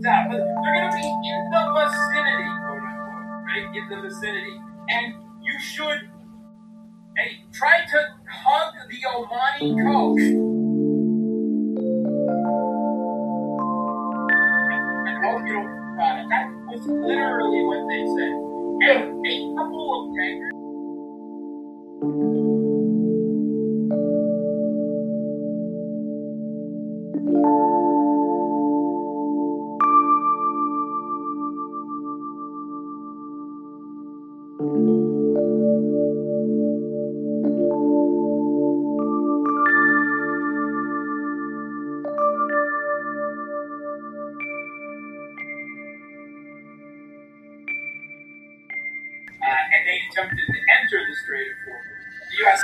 that, but they're going to be in the vicinity, quote unquote, right? In the vicinity. And you should try to hug the Omani coach. And hope you don't forget it. That was literally what they said. And a couple of tankers. And they attempted to enter the Strait of Hormuz. The U.S.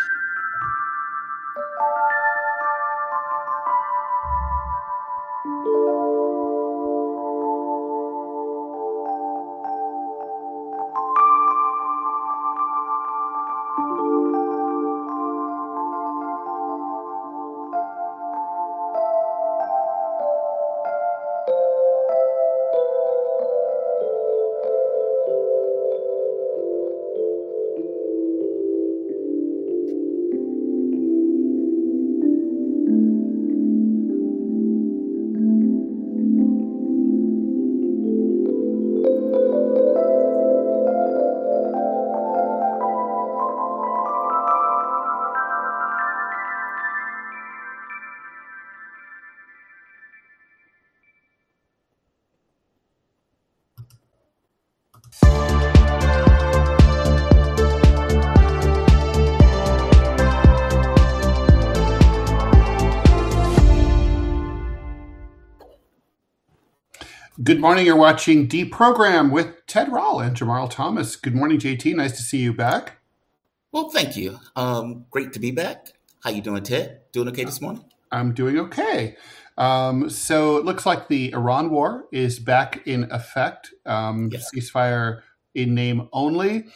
Good morning. You're watching Deprogram with Ted Rall and Jamarl Thomas. Good morning, JT. Nice to see you back. Well, thank you. Great to be back. How you doing, Ted? Doing okay this morning? I'm doing okay. So it looks like the Iran war is back in effect. Ceasefire in name only.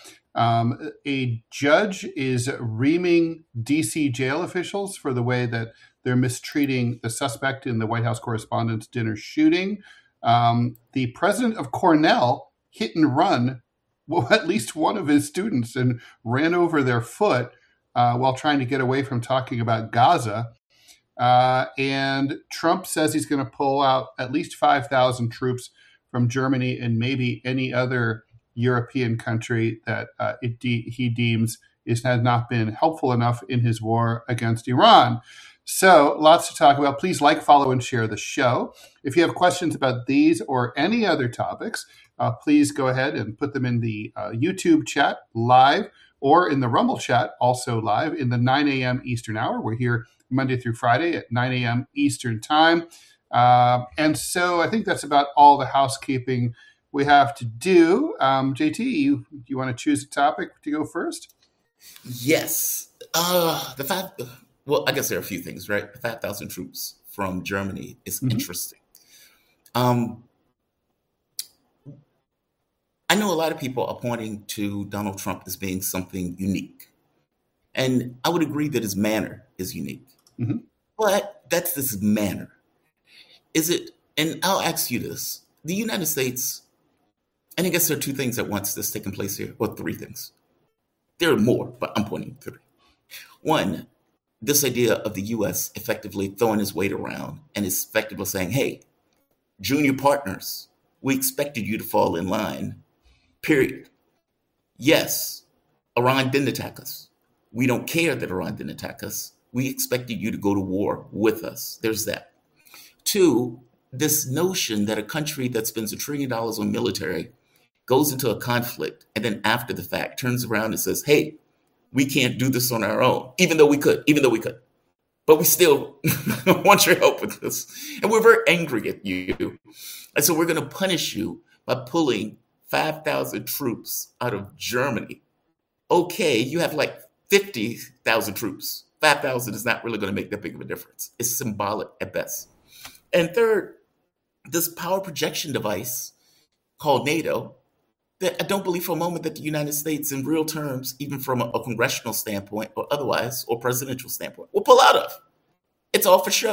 A judge is reaming D.C. jail officials for the way that they're mistreating the suspect in the White House Correspondents' Dinner shooting. The president of Cornell hit and run at least one of his students and ran over their foot while trying to get away from talking about Gaza. And Trump says he's going to pull out at least 5,000 troops from Germany and maybe any other European country that he deems has not been helpful enough in his war against Iran. So lots to talk about. Please like, follow, and share the show. If you have questions about these or any other topics, please go ahead and put them in the YouTube chat live or in the Rumble chat, also live in the 9 a.m. Eastern hour. We're here Monday through Friday at 9 a.m. Eastern time. And so I think that's about all the housekeeping we have to do. JT, you want to choose a topic to go first? Yes. Well, I guess there are a few things, right? 5,000 troops from Germany is interesting. I know a lot of people are pointing to Donald Trump as being something unique. And I would agree that his manner is unique. Mm-hmm. But that's this manner. Is it, and I'll ask you this, the United States, and I guess there are two things at once that's taking place here, or three things. There are more, but I'm pointing to three. One, this idea of the U.S. effectively throwing his weight around and is effectively saying, hey, junior partners, we expected you to fall in line, period. Yes, Iran didn't attack us. We don't care that Iran didn't attack us. We expected you to go to war with us. There's that. Two, this notion that a country that spends $1 trillion on military goes into a conflict and then after the fact turns around and says, hey, we can't do this on our own, even though we could. But we still want your help with this. And we're very angry at you. And so we're going to punish you by pulling 5,000 troops out of Germany. Okay, you have like 50,000 troops. 5,000 is not really going to make that big of a difference. It's symbolic at best. And third, this power projection device called NATO, that I don't believe for a moment that the United States in real terms, even from a congressional standpoint or otherwise, or presidential standpoint, will pull out of. It's all for show.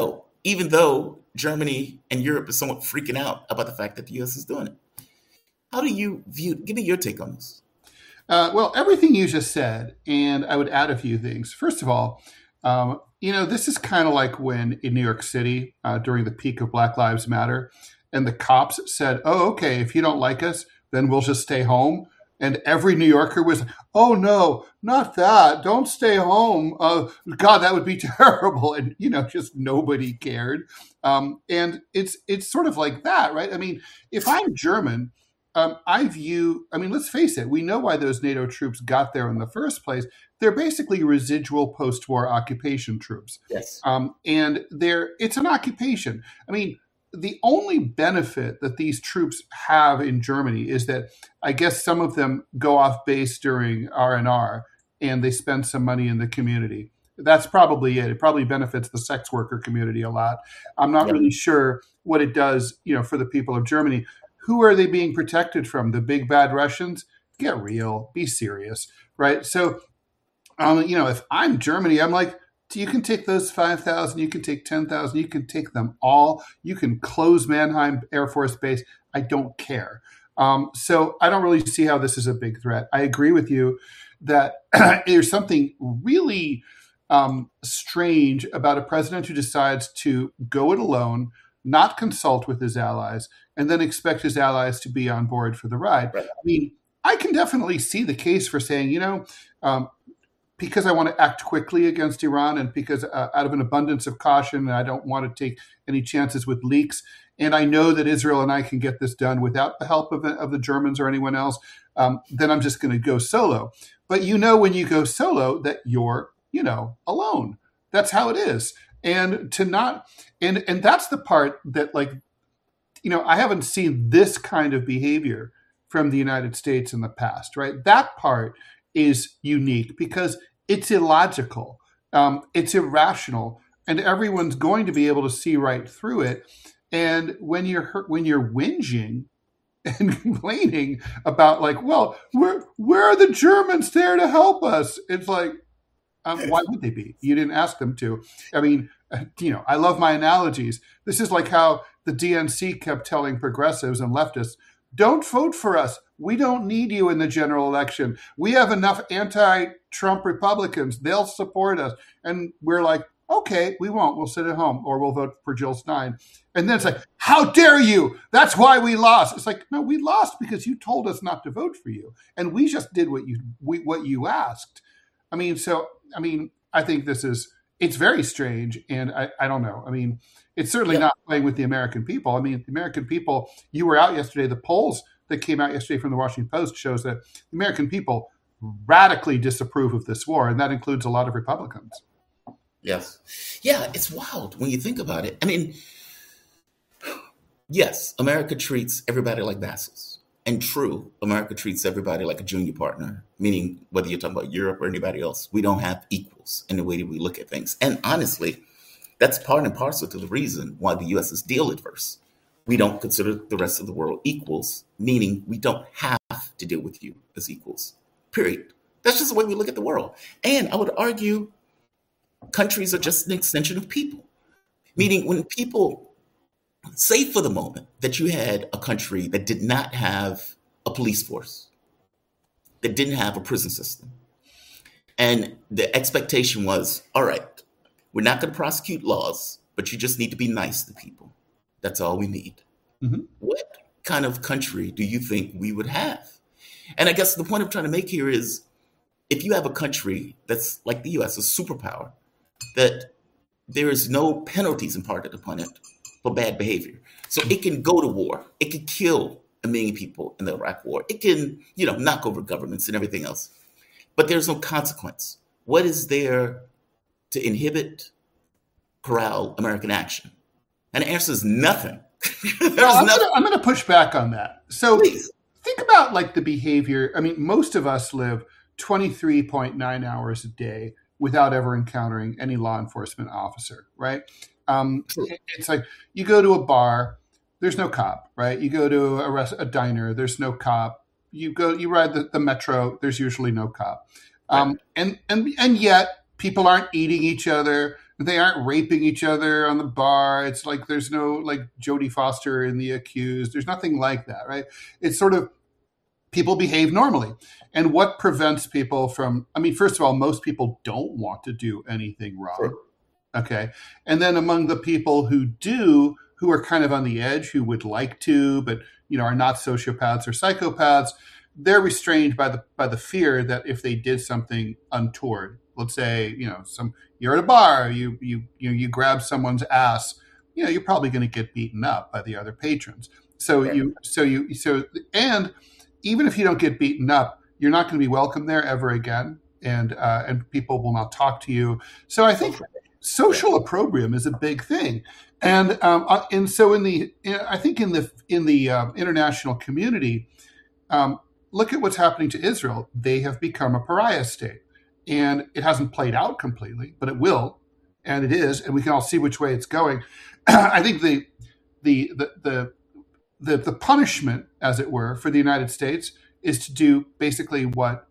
even though Germany and Europe is somewhat freaking out about the fact that the U.S. is doing it. How do you view? Give me your take on this. Well, everything you just said, and I would add a few things. First of all, this is kind of like when in New York City during the peak of Black Lives Matter, and the cops said, "Oh, okay, if you don't like us, then we'll just stay home." And every New Yorker was, "Oh no, not that! Don't stay home! God, that would be terrible!" And just nobody cared. And it's sort of like that, right? I mean, if I'm German, let's face it, we know why those NATO troops got there in the first place. They're basically residual post-war occupation troops. Yes. And it's an occupation. I mean, the only benefit that these troops have in Germany is that I guess some of them go off base during R&R and they spend some money in the community. That's probably it. It probably benefits the sex worker community a lot. I'm not really sure what it does, for the people of Germany. Who are they being protected from? The big bad Russians? Get real. Be serious, right? So, if I'm Germany, I'm like, you can take those 5,000, you can take 10,000, you can take them all. You can close Mannheim Air Force Base. I don't care. So I don't really see how this is a big threat. I agree with you that there's something really strange about a president who decides to go it alone, not consult with his allies, and then expect his allies to be on board for the ride. Right. I mean, I can definitely see the case for saying, because I want to act quickly against Iran and because out of an abundance of caution, and I don't want to take any chances with leaks. And I know that Israel and I can get this done without the help of the Germans or anyone else. Then I'm just going to go solo. But when you go solo that you're, alone. That's how it is. And and that's the part that I haven't seen this kind of behavior from the United States in the past, right? That part is unique because it's illogical, it's irrational, and everyone's going to be able to see right through it. And when you're whinging and complaining about where are the Germans there to help us? It's like, why would they be? You didn't ask them to. I mean, I love my analogies. This is like how the DNC kept telling progressives and leftists, don't vote for us. We don't need you in the general election. We have enough anti-Trump Republicans. They'll support us. And we're like, okay, we won't. We'll sit at home or we'll vote for Jill Stein. And then it's like, how dare you? That's why we lost. It's like, no, we lost because you told us not to vote for you. And we just did what you asked. I think it's very strange. And I don't know. I mean, it's certainly not playing with the American people. I mean, the American people, you were out yesterday, the polls that came out yesterday from the Washington Post shows that the American people radically disapprove of this war, and that includes a lot of Republicans. Yes. Yeah, it's wild when you think about it. I mean, yes, America treats everybody like vassals. And true, America treats everybody like a junior partner, meaning whether you're talking about Europe or anybody else, we don't have equals in the way that we look at things. And honestly, that's part and parcel to the reason why the U.S. is deal adverse. We don't consider the rest of the world equals, meaning we don't have to deal with you as equals, period. That's just the way we look at the world. And I would argue countries are just an extension of people, meaning when people say for the moment that you had a country that did not have a police force, that didn't have a prison system, and the expectation was, all right, we're not going to prosecute laws, but you just need to be nice to people. That's all we need. Mm-hmm. What kind of country do you think we would have? And I guess the point I'm trying to make here is if you have a country that's like the U.S., a superpower, that there is no penalties imparted upon it for bad behavior. So it can go to war. It can kill 1 million people in the Iraq war. It can, knock over governments and everything else. But there's no consequence. What is there to inhibit, corral American action? And the answer is nothing. I'm going to push back on that. So Please. Think about the behavior. I mean, most of us live 23.9 hours a day without ever encountering any law enforcement officer, right? It's like you go to a bar, there's no cop, right? You go to a diner, there's no cop. You ride the metro, there's usually no cop. Right. And yet people aren't eating each other. They aren't raping each other on the bar. It's like there's no like Jodie Foster in The Accused. There's nothing like that, right? It's sort of people behave normally. And what prevents people from, I mean, first of all, most people don't want to do anything wrong. Sure. Okay. And then among the people who do, who are kind of on the edge, who would like to, but, you know, are not sociopaths or psychopaths, they're restrained by the fear that if they did something untoward, let's say, you know, you're at a bar, you grab someone's ass, you know, you're probably going to get beaten up by the other patrons. So right. And even if you don't get beaten up, you're not going to be welcome there ever again, and people will not talk to you. So I think social opprobrium is a big thing, and so I think in the international community, look at what's happening to Israel. They have become a pariah state, and it hasn't played out completely, but it will, and it is, and we can all see which way it's going. I think the punishment, as it were, for the United States is to do basically what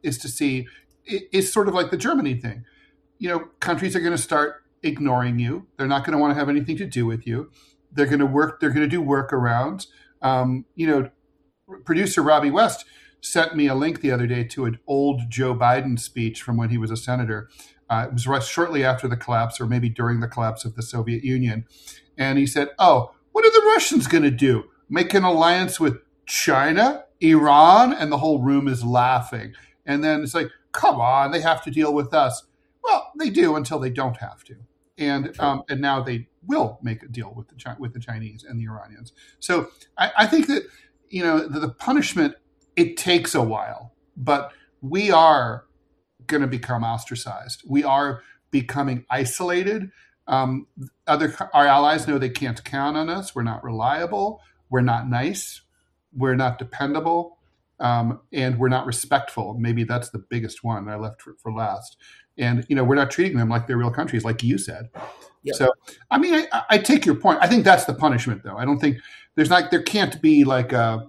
is sort of like the Germany thing. You know, countries are going to start ignoring you. They're not going to want to have anything to do with you. They're going to do workarounds. You know, producer Robbie West sent me a link the other day to an old Joe Biden speech from when he was a senator. It was shortly after the collapse, or maybe during the collapse of the Soviet Union. And he said, "Oh, what are the Russians going to do? Make an alliance with China, Iran?" And the whole room is laughing. And then it's like, come on, they have to deal with us. Well, they do until they don't have to. And now they will make a deal with the Chinese and the Iranians. So I think that, you know, the punishment, it takes a while, but we are going to become ostracized. We are becoming isolated. Our allies know they can't count on us. We're not reliable. We're not nice. We're not dependable. And we're not respectful. Maybe that's the biggest one I left for last. And, you know, we're not treating them like they're real countries, like you said. Yep. So, I mean, I take your point. I think that's the punishment, though. I don't think there can't be like a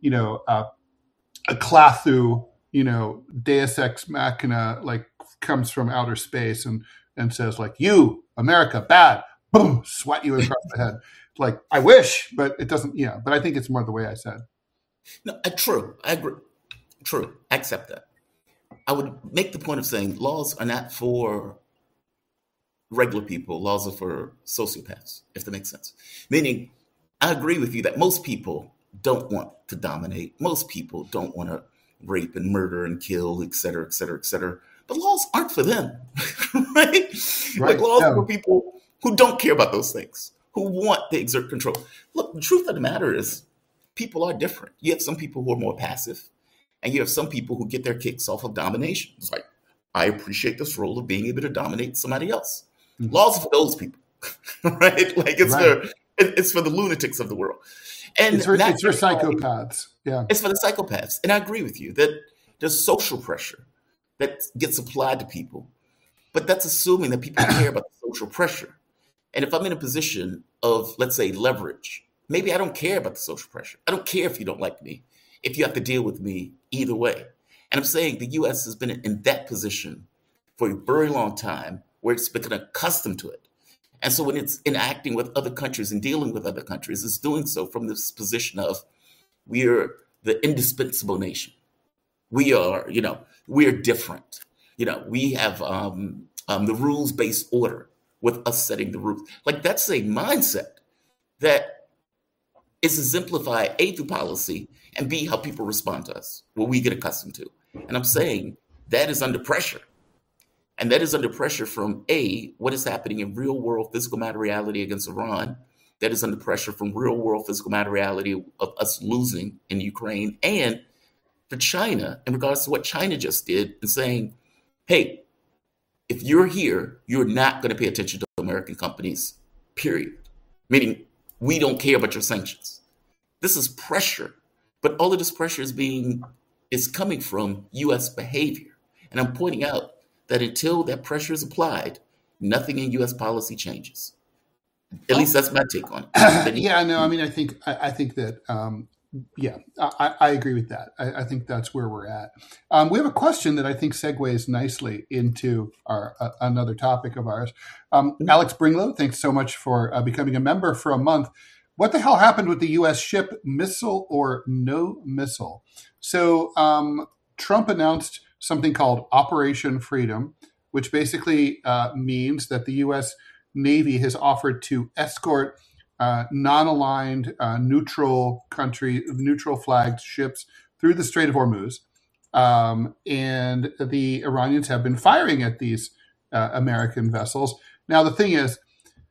Clathu, you know, Deus Ex Machina, like comes from outer space and says like, you, America, bad, boom, swat you across the head. Like, I wish, but it doesn't, yeah. But I think it's more the way I said. No, true. I agree. True. I accept that. I would make the point of saying laws are not for regular people. Laws are for sociopaths, if that makes sense. Meaning, I agree with you that most people don't want to dominate. Most people don't want to rape and murder and kill, et cetera, et cetera, et cetera. But laws aren't for them, right? Like laws are for people who don't care about those things, who want to exert control. Look, the truth of the matter is people are different. You have some people who are more passive, and you have some people who get their kicks off of domination. It's like, I appreciate this role of being able to dominate somebody else. Mm-hmm. Laws are for those people, right? Like it's for the lunatics of the world. And it's for psychopaths. Yeah. It's for the psychopaths. And I agree with you that there's social pressure that gets applied to people. But that's assuming that people care about the social pressure. And if I'm in a position of, let's say, leverage, maybe I don't care about the social pressure. I don't care if you don't like me, if you have to deal with me either way. And I'm saying the U.S. has been in that position for a very long time where it's become accustomed to it. And so when it's interacting with other countries and dealing with other countries, it's doing so from this position of we're the indispensable nation. We are, we're different. We have the rules-based order with us setting the rules. Like that's a mindset that is exemplified A, through policy, and B, how people respond to us, what we get accustomed to. And I'm saying that is under pressure. And that is under pressure from A, what is happening in real world physical matter reality against Iran. That is under pressure from real world physical matter reality of us losing in Ukraine, and for China in regards to what China just did and saying, hey, if you're here, you're not going to pay attention to American companies, period. Meaning we don't care about your sanctions. This is pressure, but all of this pressure is coming from U.S. behavior. And I'm pointing out that until that pressure is applied, nothing in U.S. policy changes. At least that's my take on it. Yeah, no, I mean, I think that Yeah, I agree with that. I think that's where we're at. We have a question that I think segues nicely into our another topic of ours. Alex Bringlow, thanks so much for becoming a member for a month. What the hell happened with the U.S. ship, missile or no missile? So Trump announced something called Operation Freedom, which basically means that the U.S. Navy has offered to escort non-aligned, neutral flagged ships through the Strait of Hormuz. And the Iranians have been firing at these American vessels. Now, the thing is,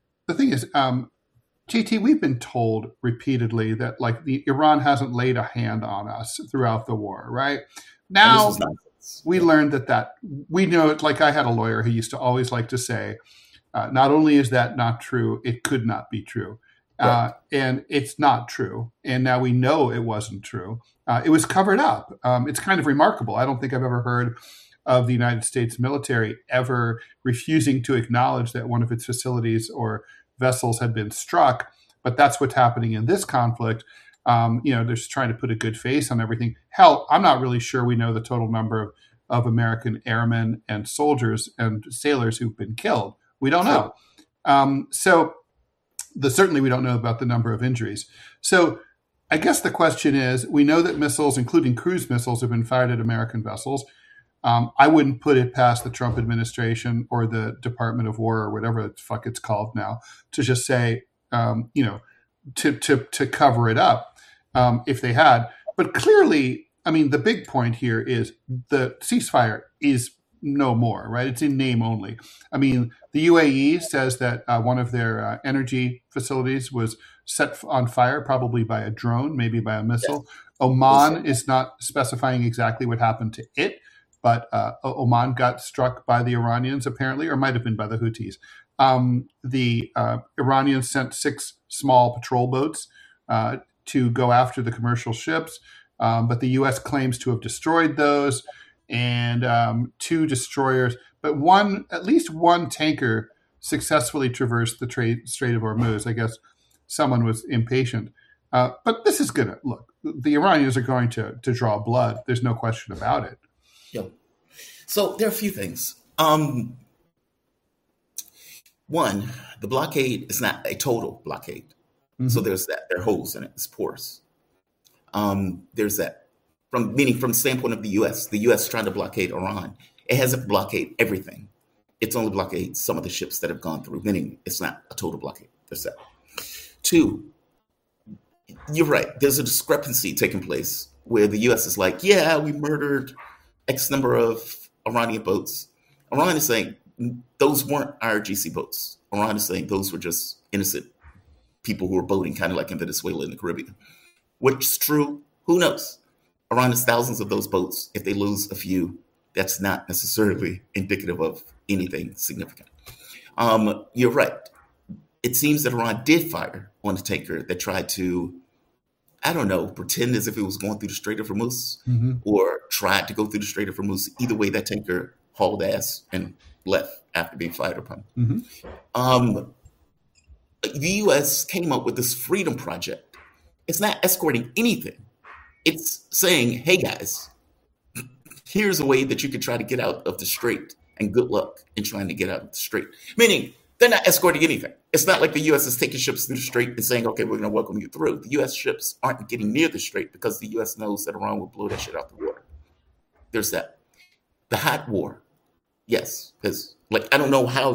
GT, we've been told repeatedly that like Iran hasn't laid a hand on us throughout the war, right? Now we learned that we know it. Like I had a lawyer who used to always like to say, not only is that not true, it could not be true. And it's not true. And now we know it wasn't true. It was covered up. It's kind of remarkable. I don't think I've ever heard of the United States military ever refusing to acknowledge that one of its facilities or vessels had been struck. But that's what's happening in this conflict. They're just trying to put a good face on everything. Hell, I'm not really sure we know the total number of American airmen and soldiers and sailors who've been killed. We don't know. Certainly we don't know about the number of injuries. So I guess the question is, we know that missiles, including cruise missiles, have been fired at American vessels. I wouldn't put it past the Trump administration or the Department of War or whatever the fuck it's called now to just say, to cover it up if they had. But clearly, I mean, the big point here is the ceasefire is no more, right? It's in name only. I mean, the UAE says that one of their energy facilities was set on fire, probably by a drone, maybe by a missile. Yes. Oman is not specifying exactly what happened to it, but Oman got struck by the Iranians, apparently, or might have been by the Houthis. The Iranians sent 6 small patrol boats to go after the commercial ships, but the U.S. claims to have destroyed those, and 2 destroyers, but at least one tanker successfully traversed the Strait of Hormuz. I guess someone was impatient. But this is going to, look, the Iranians are going to draw blood. There's no question about it. Yep. So there are a few things. One, the blockade is not a total blockade. Mm-hmm. So there's that. There are holes in it. It's porous. There's that. From the standpoint of the U.S. trying to blockade Iran, it hasn't blockaded everything. It's only blockaded some of the ships that have gone through, meaning it's not a total blockade. There's that. 2, you're right. There's a discrepancy taking place where the U.S. is like, yeah, we murdered X number of Iranian boats. Iran is saying those weren't IRGC boats. Iran is saying those were just innocent people who were boating, kind of like in Venezuela in the Caribbean. Which is true? Who knows? Iran has thousands of those boats. If they lose a few, that's not necessarily indicative of anything significant. You're right. It seems that Iran did fire on a tanker that tried to, pretend as if it was going through the Strait of Hormuz, mm-hmm. or tried to go through the Strait of Hormuz. Either way, that tanker hauled ass and left after being fired upon. Mm-hmm. The U.S. came up with this Freedom Project. It's not escorting anything. It's saying, hey, guys, here's a way that you can try to get out of the strait, and good luck in trying to get out of the strait. Meaning, they're not escorting anything. It's not like the U.S. is taking ships through the strait and saying, okay, we're going to welcome you through. The U.S. ships aren't getting near the strait because the U.S. knows that Iran will blow that shit out the water. There's that. The hot war. Yes. Because, I don't know how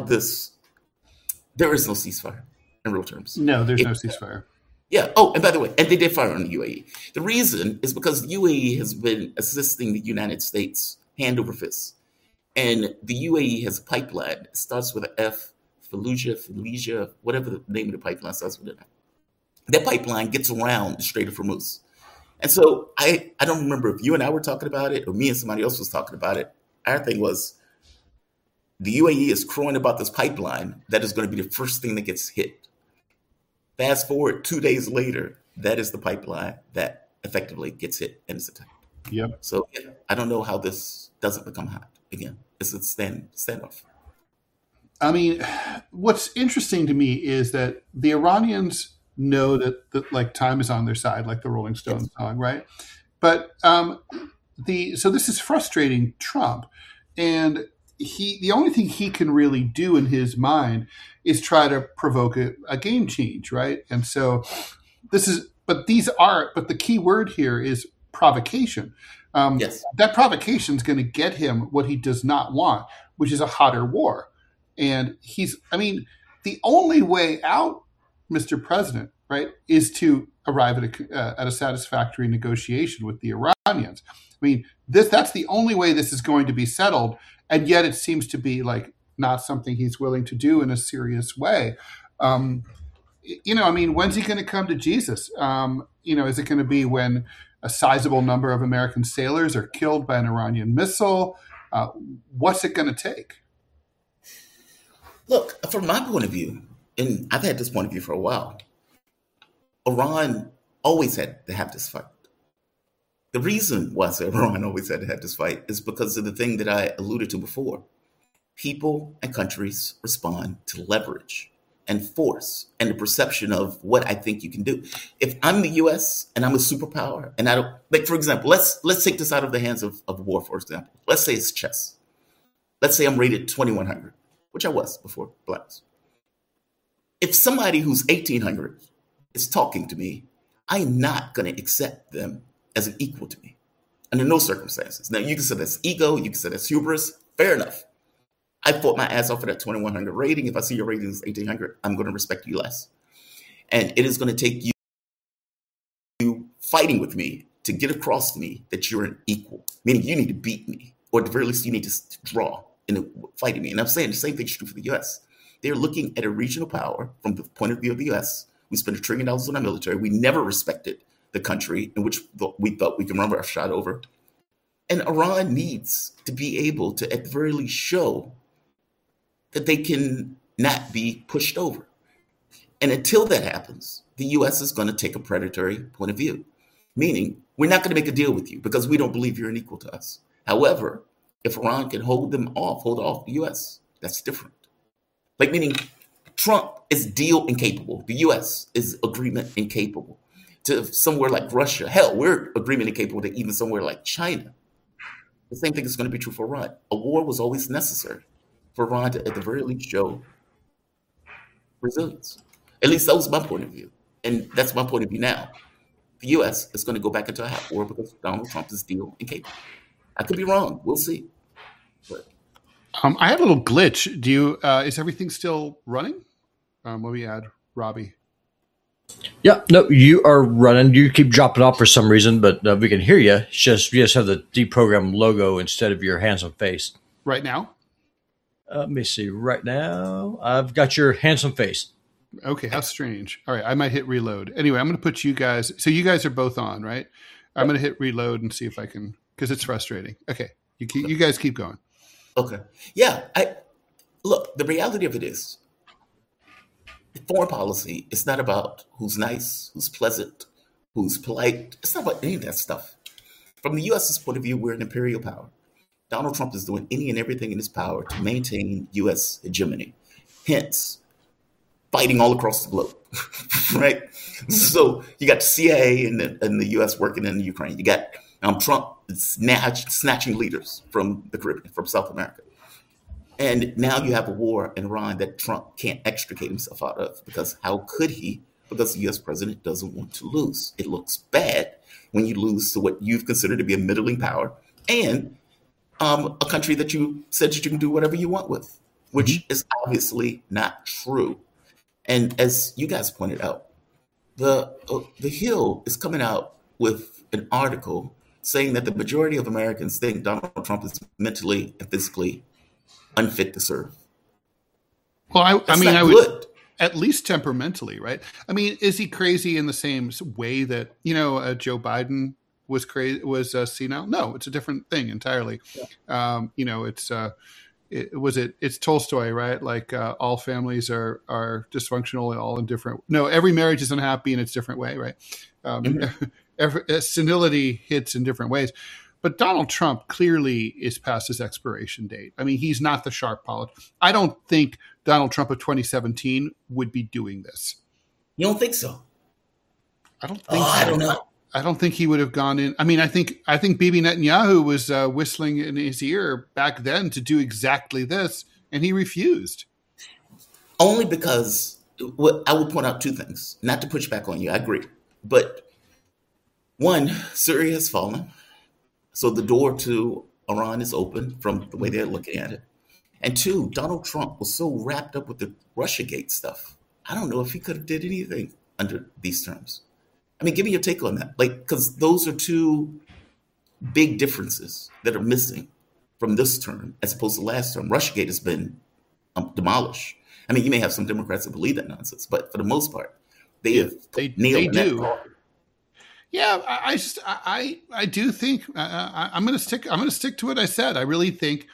there is no ceasefire in real terms. No, there's no ceasefire. Yeah. Oh, and by the way, and they did fire on the UAE. The reason is because the UAE has been assisting the United States hand over fist. And the UAE has a pipeline. It starts with an F, Fallujah, whatever the name of the pipeline starts with. That pipeline gets around the Strait of Hormuz. And so I don't remember if you and I were talking about it or me and somebody else was talking about it. Our thing was the UAE is crowing about this pipeline that is going to be the first thing that gets hit. Fast forward 2 days later, that is the pipeline that effectively gets hit and is attacked. Yep. So I don't know how this doesn't become hot again. It's a standoff. I mean, what's interesting to me is that the Iranians know that like time is on their side, like the Rolling Stones song, right? But so this is frustrating Trump, and the only thing he can really do in his mind is try to provoke a game change, right? And so but the key word here is provocation. That provocation is going to get him what he does not want, which is a hotter war. And the only way out, Mr. President, right, is to arrive at a satisfactory negotiation with the Iranians. I mean, that's the only way this is going to be settled, and yet it seems to be like not something he's willing to do in a serious way. When's he going to come to Jesus? Is it going to be when a sizable number of American sailors are killed by an Iranian missile? What's it going to take? Look, from my point of view, and I've had this point of view for a while, Iran always had to have this fight. The reason why I say Iran always had to have this fight is because of the thing that I alluded to before. People and countries respond to leverage and force and the perception of what I think you can do. If I'm the U.S. and I'm a superpower, and I don't, like, for example, let's take this out of the hands of war, for example. Let's say it's chess. Let's say I'm rated 2100, which I was before Blacks. If somebody who's 1800 is talking to me, I'm not going to accept them as an equal to me under no circumstances. Now, you can say that's ego, you can say that's hubris, fair enough. I fought my ass off for that 2100 rating. If I see your rating is 1800, I'm going to respect you less. And it is going to take you fighting with me to get across to me that you're an equal, meaning you need to beat me, or at the very least, you need to draw in fighting me. And I'm saying the same thing is true for the U.S. They're looking at a regional power from the point of view of the U.S. We spent $1 trillion on our military. We never respected the country in which we thought we can run our shot over. And Iran needs to be able to, at the very least, show that they can not be pushed over. And until that happens, the U.S. is going to take a predatory point of view, meaning we're not going to make a deal with you because we don't believe you're an equal to us. However, if Iran can hold off the U.S., that's different. Like, meaning Trump is deal incapable. The U.S. is agreement incapable. To somewhere like Russia, hell, we're agreement incapable to even somewhere like China. The same thing is going to be true for Iran. A war was always necessary for Iran to, at the very least, show resilience. At least that was my point of view. And that's my point of view now. The U.S. is going to go back into a hot war because Donald Trump is deal incapable. I could be wrong. We'll see. But I had a little glitch. Is everything still running? Let me add Robbie. Yeah, no, you are running. You keep dropping off for some reason, but we can hear you. It's just you just have the deprogrammed logo instead of your handsome face. Right now? Let me see. Right now, I've got your handsome face. Okay, how strange. All right, I might hit reload. Anyway, I'm going to put you guys. So you guys are both on, right? I'm going to hit reload and see if I can, because it's frustrating. Okay, you guys keep going. Okay. Yeah. Look, the reality of it is, foreign policy is not about who's nice, who's pleasant, who's polite. It's not about any of that stuff. From the U.S.'s point of view, we're an imperial power. Donald Trump is doing any and everything in his power to maintain U.S. hegemony. Hence, fighting all across the globe, right? So you got the CIA and the U.S. working in the Ukraine. You got Trump snatching leaders from the Caribbean, from South America. And now you have a war in Iran that Trump can't extricate himself out of, because how could he? Because the U.S. president doesn't want to lose. It looks bad when you lose to what you've considered to be a middling power and a country that you said that you can do whatever you want with, which is obviously not true. And as you guys pointed out, the Hill is coming out with an article saying that the majority of Americans think Donald Trump is mentally and physically unfit to serve. Well, I would at least temperamentally, right? I mean, is he crazy in the same way that Joe Biden was crazy, was senile? No, it's a different thing entirely. Yeah. It's Tolstoy, right? Like all families are dysfunctional, all in different. No, every marriage is unhappy in its different way, right? Senility hits in different ways. But Donald Trump clearly is past his expiration date. I mean, he's not the sharp politician. I don't think Donald Trump of 2017 would be doing this. You don't think so? I don't think so. I don't know. I don't think he would have gone in. I mean, I think Bibi Netanyahu was whistling in his ear back then to do exactly this, and he refused. Only because I would point out two things. Not to push back on you, I agree. But one, Syria has fallen. So the door to Iran is open from the way they're looking at it. And two, Donald Trump was so wrapped up with the Russiagate stuff. I don't know if he could have did anything under these terms. I mean, give me your take on that. Like, because those are two big differences that are missing from this term as opposed to last term. Russiagate has been demolished. I mean, you may have some Democrats that believe that nonsense, but for the most part, they do. Yeah, I do think I'm going to stick to what I said. I really think,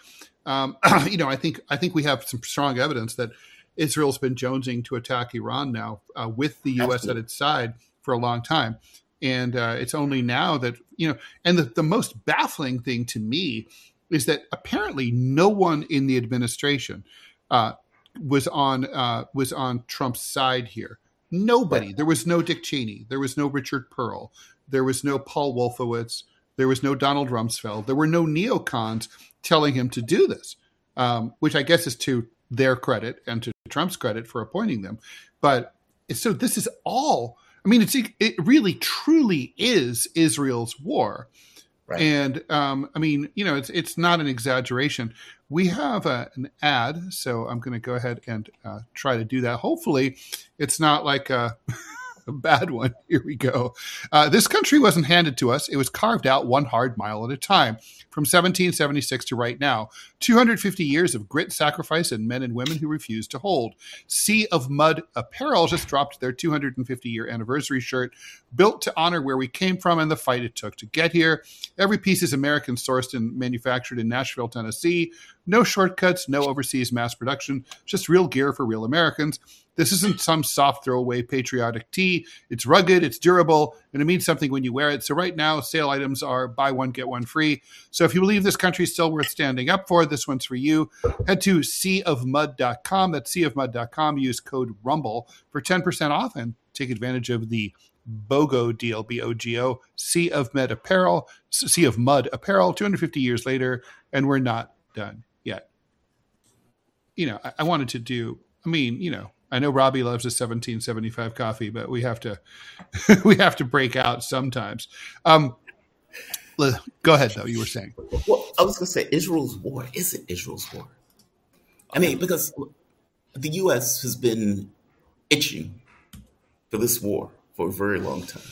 I think we have some strong evidence that Israel's been jonesing to attack Iran now with the U.S. at its side for a long time. And it's only now that, and the most baffling thing to me is that apparently no one in the administration was on Trump's side here. Nobody. Right. There was no Dick Cheney. There was no Richard Pearl. There was no Paul Wolfowitz. There was no Donald Rumsfeld. There were no neocons telling him to do this, which I guess is to their credit and to Trump's credit for appointing them. But so this is all, I mean, it really truly is Israel's war. Right. And I mean, it's not an exaggeration. We have an ad, so I'm going to go ahead and try to do that. Hopefully it's not like a bad one. Here we go. This country wasn't handed to us. It was carved out one hard mile at a time. From 1776 to right now, 250 years of grit, sacrifice, and men and women who refused to hold. Sea of Mud Apparel just dropped their 250-year anniversary shirt, built to honor where we came from and the fight it took to get here. Every piece is American sourced and manufactured in Nashville, Tennessee. No shortcuts, no overseas mass production, just real gear for real Americans. This isn't some soft throwaway patriotic tee. It's rugged, it's durable, and it means something when you wear it. So right now, sale items are buy one, get one free. So if you believe this country is still worth standing up for, this one's for you. Head to seaofmud.com. That's seaofmud.com. Use code RUMBLE for 10% off and take advantage of the BOGO deal, B-O-G-O, Sea of Mud Apparel, 250 years later, and we're not done yet. I wanted to do, I know Robbie loves a 1775 coffee, but we have to break out sometimes. Go ahead, though. You were saying. Well, I was going to say Israel's war. Is it Israel's war? I mean, because the U.S. has been itching for this war for a very long time.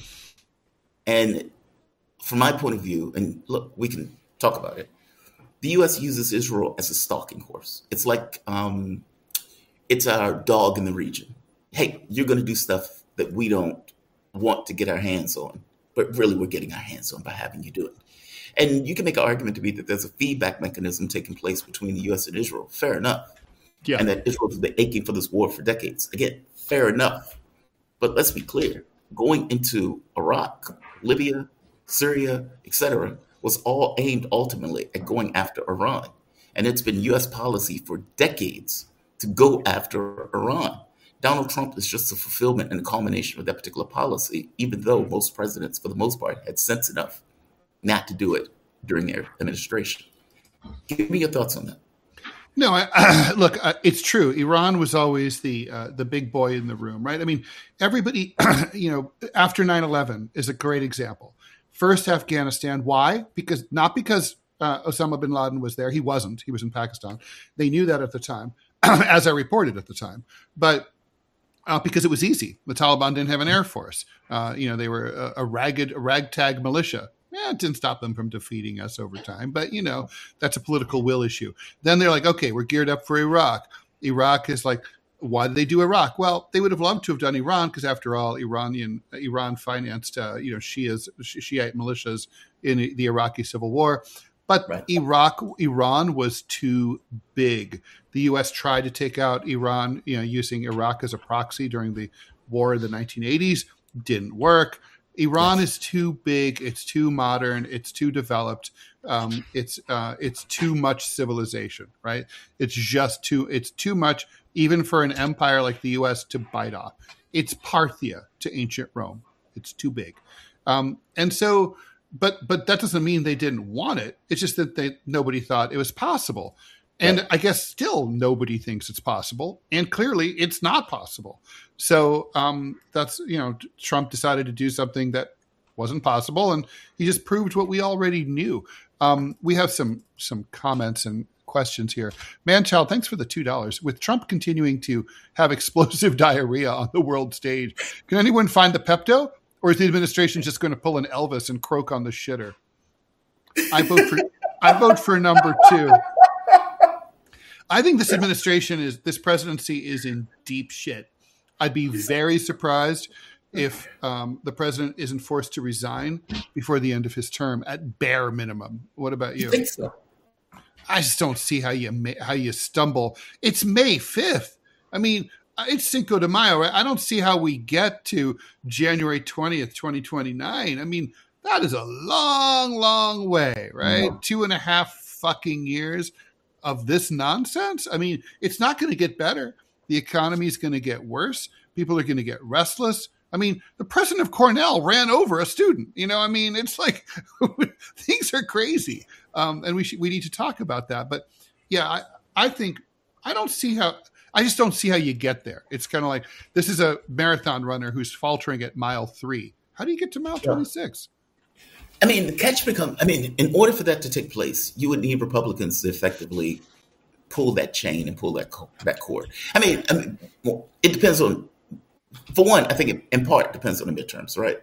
And from my point of view, and look, we can talk about it, the U.S. uses Israel as a stalking horse. It's like it's our dog in the region. Hey, you're going to do stuff that we don't want to get our hands on, but really we're getting our hands on by having you do it. And you can make an argument to be that there's a feedback mechanism taking place between the U.S. and Israel. Fair enough. Yeah. And that Israel has been aching for this war for decades. Again, fair enough. But let's be clear. Going into Iraq, Libya, Syria, etc., was all aimed ultimately at going after Iran. And it's been U.S. policy for decades to go after Iran. Donald Trump is just a fulfillment and a culmination of that particular policy, even though most presidents, for the most part, had sense enough not to do it during their administration. Give me your thoughts on that. No, look, it's true. Iran was always the big boy in the room, right? I mean, everybody, after 9/11 is a great example. First, Afghanistan. Why? Not because Osama bin Laden was there. He wasn't. He was in Pakistan. They knew that at the time, as I reported at the time. But because it was easy. The Taliban didn't have an air force. They were a ragtag militia. It didn't stop them from defeating us over time. But, that's a political will issue. Then they're like, okay, we're geared up for Iraq. Iraq is like, why did they do Iraq? Well, they would have loved to have done Iran because, after all, Iran financed, Shiite militias in the Iraqi civil war. But right. Iran was too big. The U.S. tried to take out Iran, using Iraq as a proxy during the war in the 1980s. Didn't work. Iran is too big. It's too modern. It's too developed. It's too much civilization, right? It's too much, even for an empire like the U.S. to bite off. it's Parthia to ancient Rome. It's too big. And so, but that doesn't mean they didn't want it. It's just that nobody thought it was possible. And I guess still nobody thinks it's possible. And clearly it's not possible. So that's, Trump decided to do something that wasn't possible. And he just proved what we already knew. We have some comments and questions here. Manchild, thanks for the $2. With Trump continuing to have explosive diarrhea on the world stage, can anyone find the Pepto? Or is the administration just going to pull an Elvis and croak on the shitter? I vote for number 2. I think this this presidency is in deep shit. I'd be very surprised if the president isn't forced to resign before the end of his term at bare minimum. What about you? I think so. I just don't see how you stumble. It's May 5th. I mean, it's Cinco de Mayo. Right? I don't see how we get to January 20th, 2029. I mean, that is a long, long way, right? Yeah. 2.5 fucking years of this nonsense. I mean, it's not going to get better. The economy is going to get worse. People are going to get restless. I mean, the president of Cornell ran over a student. I mean, it's like things are crazy. And we need to talk about that. But yeah, I just don't see how you get there. It's kind of like, this is a marathon runner who's faltering at mile 3. How do you get to mile 26? I mean, the catch in order for that to take place, you would need Republicans to effectively pull that chain and pull that cord. I mean, it depends on, for one, I think it in part depends on the midterms, right?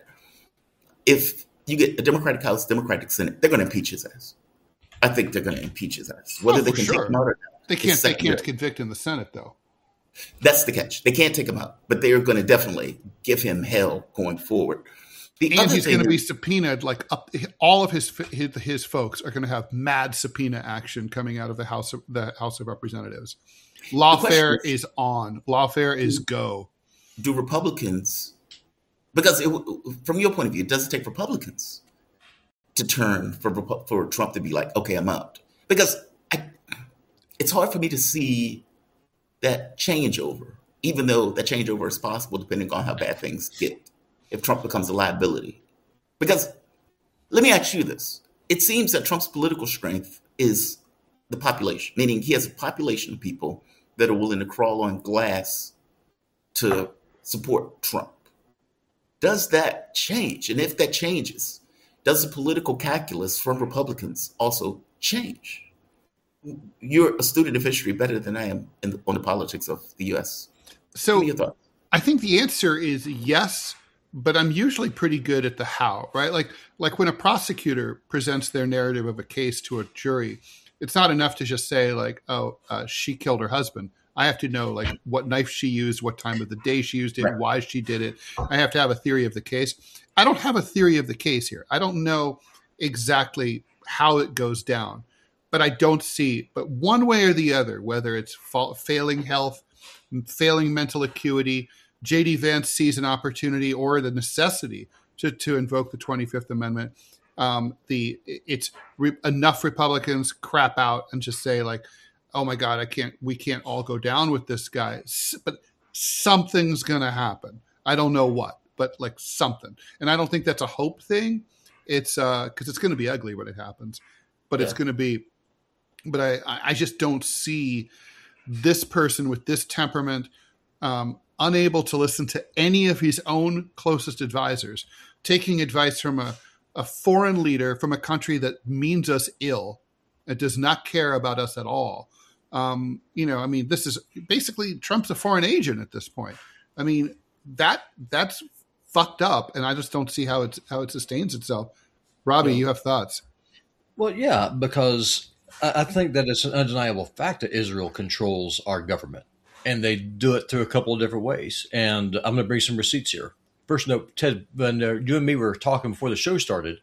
If you get a Democratic House, Democratic Senate, they're going to impeach his ass. I think they're going to impeach his ass. Whether they can take him out or not. They can't convict in the Senate, though. That's the catch. They can't take him out, but they are going to definitely give him hell going forward. And he's going to be subpoenaed. Like all of his folks are going to have mad subpoena action coming out of the House of Representatives. Lawfare is on. Lawfare is go. Do Republicans? Because from your point of view, it doesn't take Republicans to turn for Trump to be like, okay, I'm out. Because it's hard for me to see that changeover, even though that changeover is possible depending on how bad things get if Trump becomes a liability. Because let me ask you this. It seems that Trump's political strength is the population, meaning he has a population of people that are willing to crawl on glass to support Trump. Does that change? And if that changes, does the political calculus from Republicans also change? You're a student of history better than I am on the politics of the U.S. So your thoughts? I think the answer is yes, but I'm usually pretty good at the how, right? Like when a prosecutor presents their narrative of a case to a jury, it's not enough to just say like, she killed her husband. I have to know like what knife she used, what time of the day she used it, right, why she did it. I have to have a theory of the case. I don't have a theory of the case here. I don't know exactly how it goes down, but I don't see, but one way or the other, whether it's failing health, failing mental acuity, J.D. Vance sees an opportunity or the necessity to invoke the 25th Amendment. Enough Republicans crap out and just say like, oh my God, we can't all go down with this guy, but something's going to happen. I don't know what, but like something. And I don't think that's a hope thing. It's because it's going to be ugly when it happens, but it's going to be, but I just don't see this person with this temperament, unable to listen to any of his own closest advisors, taking advice from a foreign leader from a country that means us ill. It does not care about us at all. This is basically Trump's a foreign agent at this point. I mean, that's fucked up, and I just don't see how it sustains itself. Robbie, you have thoughts? Well, yeah, because I think that it's an undeniable fact that Israel controls our government, and they do it through a couple of different ways. And I'm going to bring some receipts here. First note, Ted, when you and me were talking before the show started,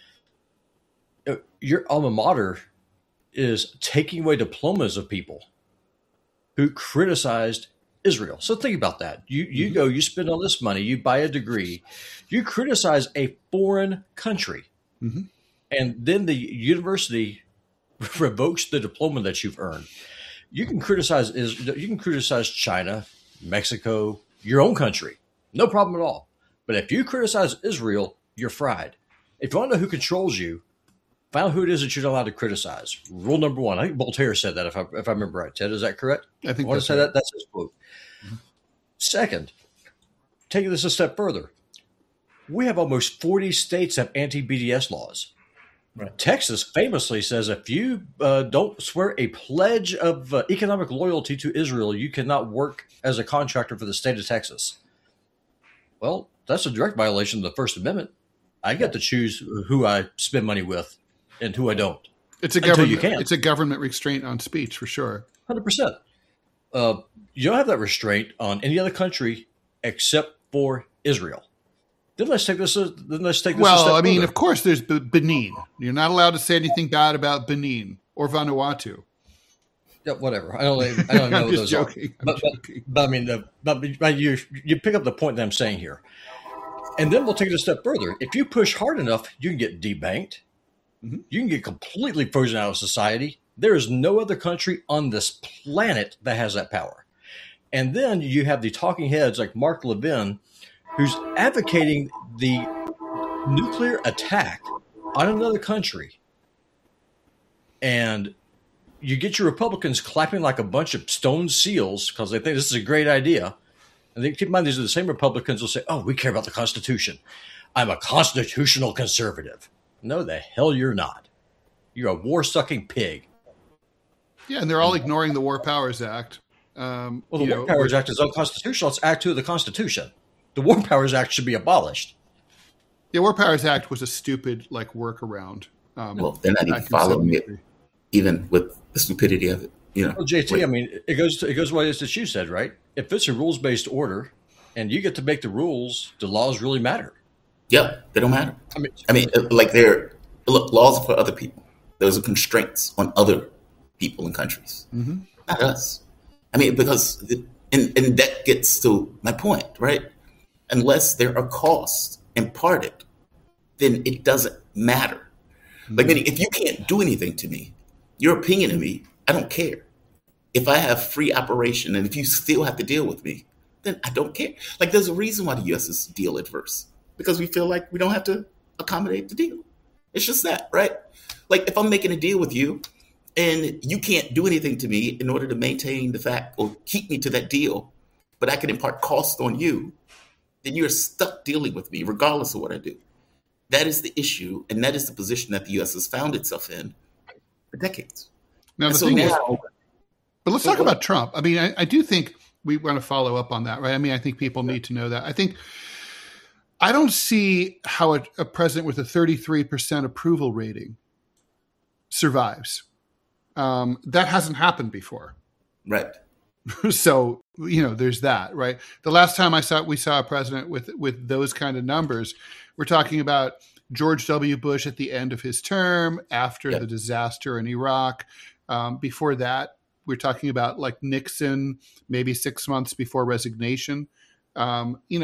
your alma mater is taking away diplomas of people who criticized Israel. So think about that. You go, you spend all this money, you buy a degree, you criticize a foreign country, and then the university revokes the diploma that you've earned. You can criticize China, Mexico, your own country, No problem at all. But if you criticize Israel, you're fried. If you want to know who controls you, find out who it is that you're not allowed to criticize. Rule number one. I think Voltaire said that, if I remember right. Ted, is that correct? I think I want to say that. That's his quote. Mm-hmm. Second, taking this a step further, we have almost 40 states that have anti-BDS laws. Right. Texas famously says if you don't swear a pledge of economic loyalty to Israel, you cannot work as a contractor for the state of Texas. Well, that's a direct violation of the First Amendment. I get to choose who I spend money with and who I don't. It's a government restraint on speech for sure. 100%. You don't have that restraint on any other country except for Israel. Then let's take this. Well, I mean, further. Of course, there's Benin. You're not allowed to say anything bad about Benin or Vanuatu. Yeah, whatever. I don't know what those joking. Are. But I mean, but you pick up the point that I'm saying here. And then we'll take it a step further. If you push hard enough, you can get debanked. Mm-hmm. You can get completely frozen out of society. There is no other country on this planet that has that power. And then you have the talking heads like Mark Levin, who's advocating the nuclear attack on another country. And you get your Republicans clapping like a bunch of stone seals because they think this is a great idea. And keep in mind, these are the same Republicans who say, oh, we care about the Constitution. I'm a constitutional conservative. No, the hell you're not. You're a war-sucking pig. Yeah, and they're all ignoring the War Powers Act. The War Powers Act is unconstitutional. It's Act 2 of the Constitution. The War Powers Act should be abolished. The War Powers Act was a stupid workaround. Well, they're not even following it, even with the stupidity of it. Well, JT, I mean, it goes what it is that you said, right? If it's a rules-based order and you get to make the rules, do laws really matter? Yeah, they don't matter. I mean, laws are for other people. Those are constraints on other people and countries, not us. I mean, because, and that gets to my point, right? Unless there are costs imparted, then it doesn't matter. Meaning, if you can't do anything to me, your opinion of me, I don't care. If I have free operation and if you still have to deal with me, then I don't care. There's a reason why the U.S. is deal adverse, because we feel like we don't have to accommodate the deal. It's just that, right? If I'm making a deal with you and you can't do anything to me in order to maintain the fact or keep me to that deal, but I can impart cost on you, then you're stuck dealing with me regardless of what I do. That is the issue, and that is the position that the U.S. has found itself in for decades. Now, but let's talk about Trump. I mean, I do think we want to follow up on that, right? I mean, I think people need to know that. I don't see how a president with a 33% approval rating survives. That hasn't happened before. Right. So, there's that, right? The last time we saw a president with those kind of numbers, we're talking about George W. Bush at the end of his term, after the disaster in Iraq. Before that, we're talking about Nixon, maybe 6 months before resignation. He's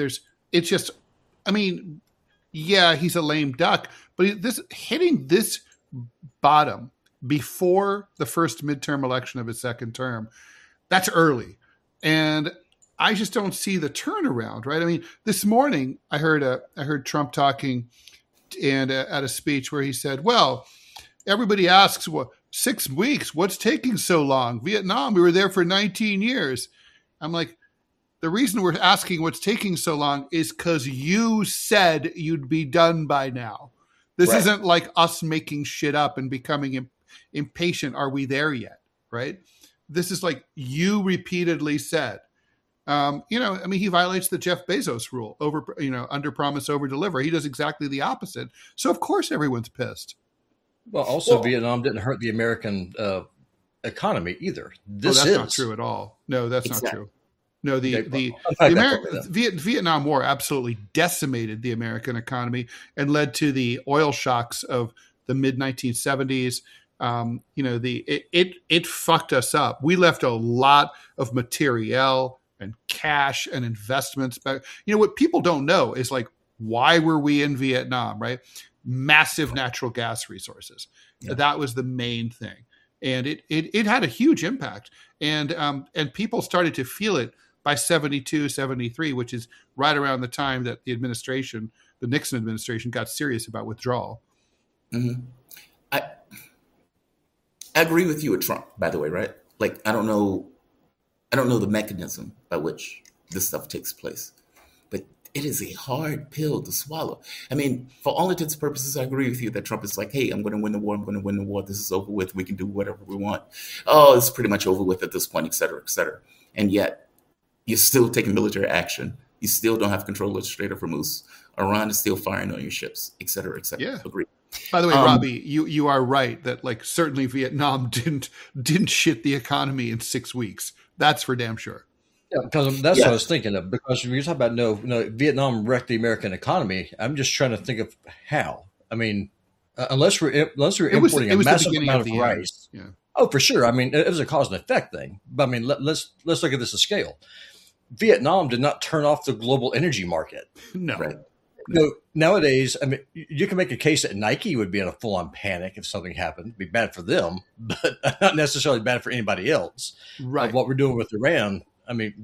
a lame duck, but hitting this bottom before the first midterm election of his second term, that's early. And I just don't see the turnaround, right? I mean, this morning I heard Trump talking and at a speech where he said, well, everybody asks, 6 weeks, what's taking so long? Vietnam, we were there for 19 years. I'm like, the reason we're asking what's taking so long is because you said you'd be done by now. This isn't like us making shit up and becoming impatient. Are we there yet? Right? This is you repeatedly said. He violates the Jeff Bezos rule, under promise, over deliver. He does exactly the opposite. So of course everyone's pissed. Well, also Vietnam didn't hurt the American economy either. That's not true at all. No, that's not true. No, the Vietnam War absolutely decimated the American economy and led to the oil shocks of the mid 1970s. It fucked us up. We left a lot of materiel and cash and investments back. What people don't know is why were we in Vietnam, right? Massive natural gas resources. Yeah. That was the main thing. And it had a huge impact. And people started to feel it by 72, 73, which is right around the time that the Nixon administration, got serious about withdrawal. Mm-hmm. I agree with you with Trump, by the way, right? Like, I don't know the mechanism by which this stuff takes place, but it is a hard pill to swallow. I mean, for all intents and purposes, I agree with you that Trump is like, hey, I'm going to win the war. I'm going to win the war. This is over with. We can do whatever we want. Oh, it's pretty much over with at this point, et cetera, et cetera. And yet you're still taking military action. You still don't have control of the Strait of Hormuz. Iran is still firing on your ships, et cetera, et cetera. Yeah. Agree. By the way, Robbie, you are right that like certainly Vietnam didn't shit the economy in 6 weeks. That's for damn sure. Yeah, because that's what I was thinking of. Because when you talk about Vietnam wrecked the American economy, I'm just trying to think of how. I mean, unless we're importing a massive amount of rice. Yeah. Oh, for sure. I mean, it was a cause and effect thing. But I mean, let's look at this at scale. Vietnam did not turn off the global energy market. No. Right. No, nowadays, I mean, you can make a case that Nike would be in a full-on panic if something happened. It'd be bad for them, but not necessarily bad for anybody else. Right. What we're doing with Iran, I mean,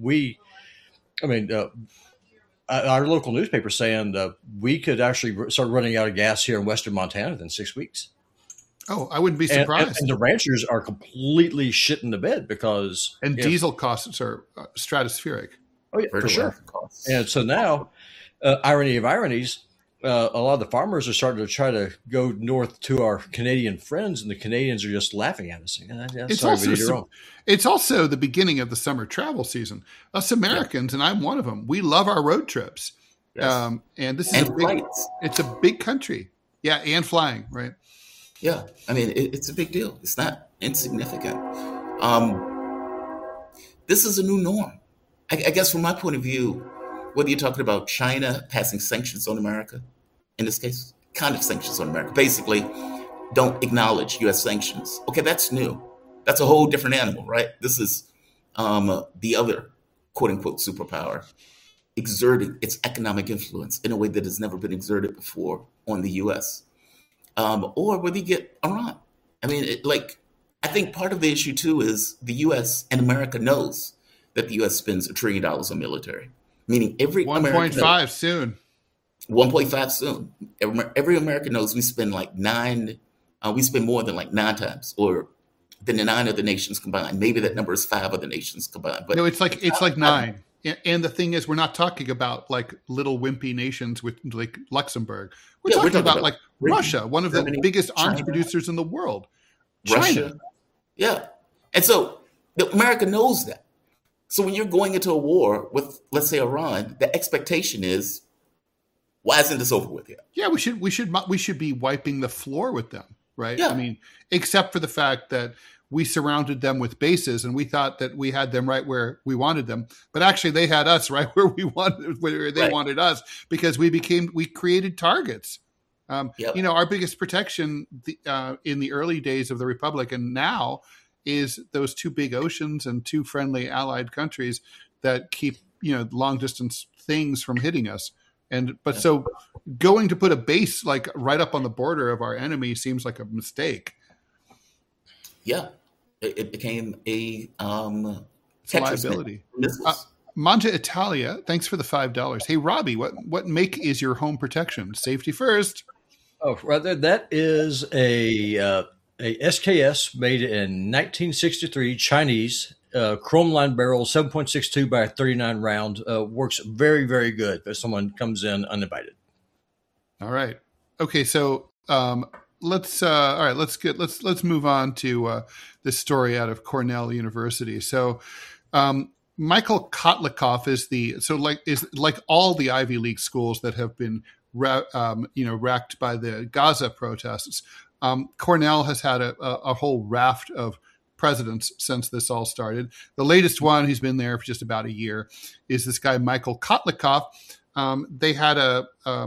our local newspaper saying we could actually start running out of gas here in western Montana within 6 weeks. Oh, I wouldn't be surprised. And the ranchers are completely shit in the bed because... And diesel costs are stratospheric. Oh, yeah, for sure. And so now... irony of ironies, a lot of the farmers are starting to try to go north to our Canadian friends, and the Canadians are just laughing at us. It's also the beginning of the summer travel season. Us Americans, and I'm one of them, we love our road trips. Yes. And this is it's a big country. Yeah, and flying, right? Yeah, I mean, it's a big deal. It's not insignificant. This is a new norm. I guess from my point of view, whether you're talking about China passing sanctions on America, in this case, kind of sanctions on America, basically don't acknowledge U.S. sanctions. Okay, that's new. That's a whole different animal, right? This is the other quote-unquote superpower exerting its economic influence in a way that has never been exerted before on the U.S. Or whether you get Iran. I mean, I think part of the issue, too, is the U.S. and America knows that the U.S. spends $1 trillion on military. Meaning every 1.5 soon. 1.5 soon. Every American knows we spend we spend more than 9 times or than the 9 other nations combined. Maybe that number is 5 other nations combined. But no, it's like 9. And the thing is, we're not talking about like little wimpy nations with like Luxembourg. We're talking about like Russia, one of the biggest arms producers in the world. Russia. Yeah. And so America knows that. So when you're going into a war with, let's say, Iran, the expectation is, why isn't this over with yet? Yeah, we should be wiping the floor with them, right? Yeah. I mean, except for the fact that we surrounded them with bases and we thought that we had them right where we wanted them, but actually they had us right where they wanted us because we created targets. Our biggest protection in the early days of the Republic and now is those 2 big oceans and 2 friendly allied countries that keep, long distance things from hitting us. So going to put a base like right up on the border of our enemy seems like a mistake. Yeah. It became a liability. Monta Italia, thanks for the $5. Hey, Robbie, what make is your home protection? Safety first. Oh, rather, that is a SKS made in 1963, Chinese, chrome line barrel, 7.62 by 39 round. Works very, very good if someone comes in uninvited. All right. Okay, so let's move on to this story out of Cornell University. So Michael Kotlikoff is like all the Ivy League schools that have been racked by the Gaza protests. Cornell has had a whole raft of presidents since this all started. The latest one, he's been there for just about a year, is this guy, Michael Kotlikoff. They had a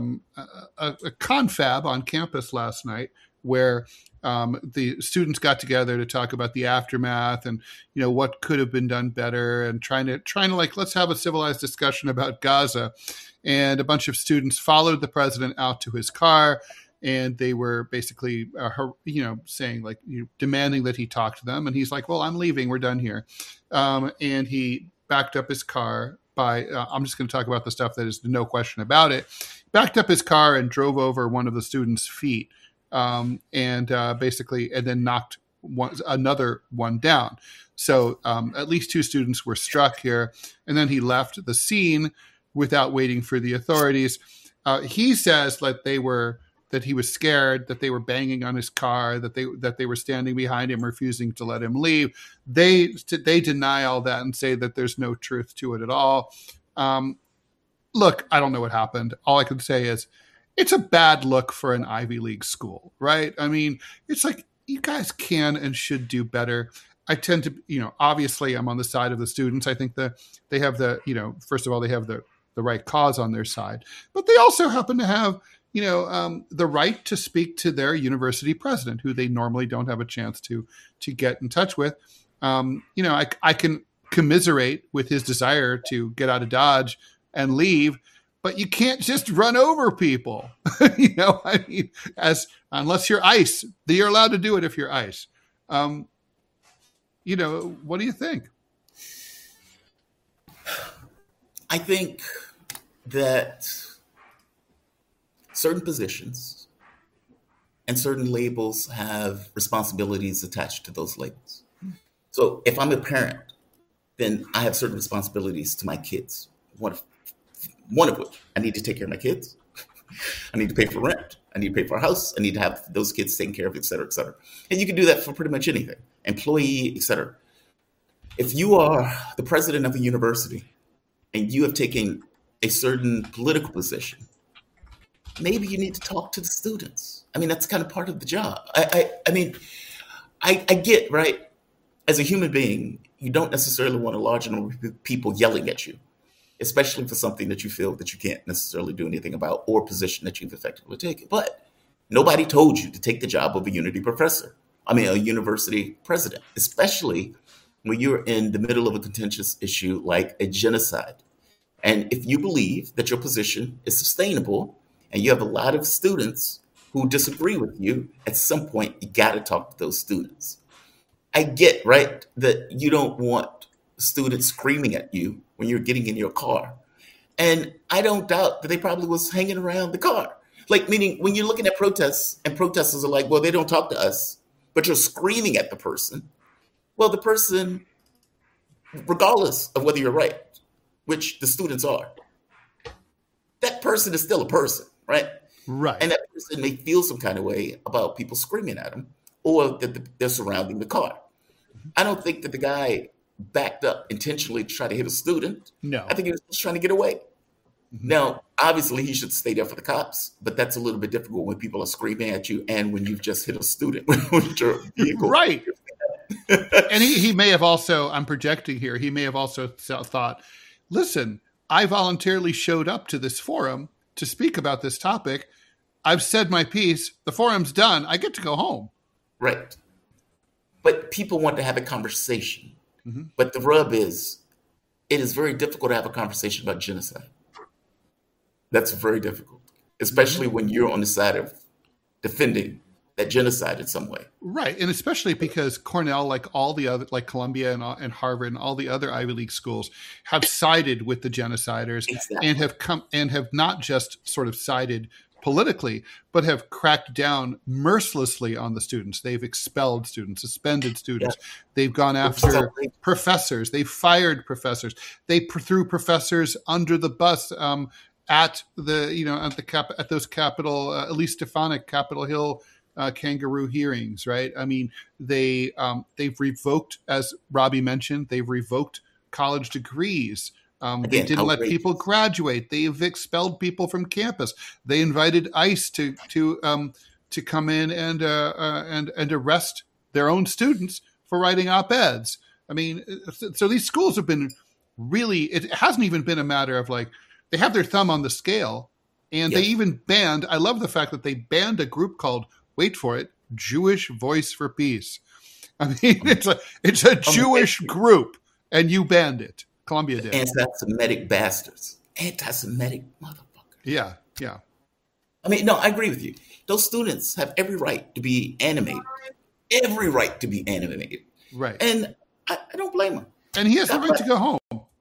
confab on campus last night where the students got together to talk about the aftermath and, what could have been done better and trying to like, let's have a civilized discussion about Gaza. And a bunch of students followed the president out to his car. And they were basically, saying demanding that he talk to them. And he's like, well, I'm leaving. We're done here. And he backed up his car by, I'm just going to talk about the stuff that is no question about it, backed up his car and drove over one of the students' feet and then knocked another one down. So at least 2 students were struck here. And then he left the scene without waiting for the authorities. He says that he was scared, that they were banging on his car, that they were standing behind him, refusing to let him leave. They deny all that and say that there's no truth to it at all. Look, I don't know what happened. All I can say is it's a bad look for an Ivy League school, right? I mean, it's like you guys can and should do better. I tend to, obviously I'm on the side of the students. I think that they have first of all, they have the right cause on their side, but they also happen to have the right to speak to their university president, who they normally don't have a chance to get in touch with. I can commiserate with his desire to get out of Dodge and leave, but you can't just run over people. Unless you're ICE, you're allowed to do it if you're ICE. What do you think? I think that certain positions and certain labels have responsibilities attached to those labels. So if I'm a parent, then I have certain responsibilities to my kids. One of which, I need to take care of my kids. I need to pay for rent. I need to pay for a house. I need to have those kids taken care of, et cetera, et cetera. And you can do that for pretty much anything, employee, et cetera. If you are the president of a university and you have taken a certain political position, maybe you need to talk to the students. I mean, that's kind of part of the job. I get, right? As a human being, you don't necessarily want a large number of people yelling at you, especially for something that you feel that you can't necessarily do anything about or position that you've effectively taken. But nobody told you to take the job of a university president, especially when you're in the middle of a contentious issue like a genocide. And if you believe that your position is sustainable and you have a lot of students who disagree with you, at some point, you got to talk to those students. I get, right, that you don't want students screaming at you when you're getting in your car. And I don't doubt that they probably was hanging around the car. Like, meaning when you're looking at protests and protesters are like, well, they don't talk to us, but you're screaming at the person. Well, the person, regardless of whether you're right, which the students are, that person is still a person, right? Right. And that person may feel some kind of way about people screaming at them or that they're surrounding the car. I don't think that the guy backed up intentionally to try to hit a student. No. I think he was just trying to get away. Mm-hmm. Now, obviously, he should stay there for the cops, but that's a little bit difficult when people are screaming at you and when you've just hit a student with your vehicle. Right. And he may have also, I'm projecting here, he may have also thought, listen, I voluntarily showed up to this forum to speak about this topic. I've said my piece. The forum's done. I get to go home. Right. But people want to have a conversation. Mm-hmm. But the rub is, it is very difficult to have a conversation about genocide. That's very difficult, especially when you're on the side of defending that genocide in some way. Right. And especially because Cornell, like all the other, like Columbia and Harvard and all the other Ivy League schools, have sided with the genociders. Exactly. and have not just sort of sided politically, but have cracked down mercilessly on the students. They've expelled students, suspended students. Yeah. They've gone after professors. They've fired professors. They threw professors under the bus at those Capitol, Elise Stefanik, Capitol Hill kangaroo hearings, right? I mean, they've revoked, as Robbie mentioned, they've revoked college degrees. They didn't let people graduate. They've expelled people from campus. They invited ICE to come in and arrest their own students for writing op-eds. I mean, so these schools have been really. It hasn't even been a matter of like they have their thumb on the scale, and they even banned. I love the fact that they banned a group called, wait for it, Jewish Voice for Peace. I mean, it's a Jewish group, and you banned it. Columbia did. Anti-Semitic bastards. Anti-Semitic motherfuckers. Yeah, yeah. I mean, no, I agree with you. Those students have every right to be animated. Every right to be animated. Right. And I don't blame them. And he has the right to go home.